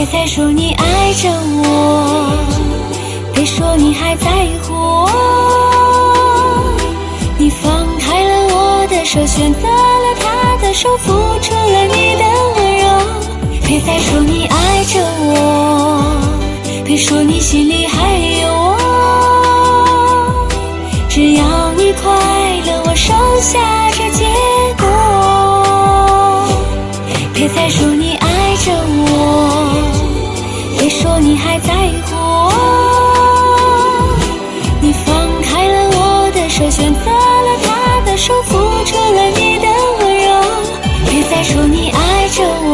再说你爱着我，别说你还在乎我。你放开了我的手，选择了他的手，付出了你的温柔。别再说你爱着我，别说你心里还有我。只要你快乐，我收下这结果。别再说你爱着我，别说你还在乎我。你放开了我的手，选择了他的手，付出了你的温柔。别再说你爱着我，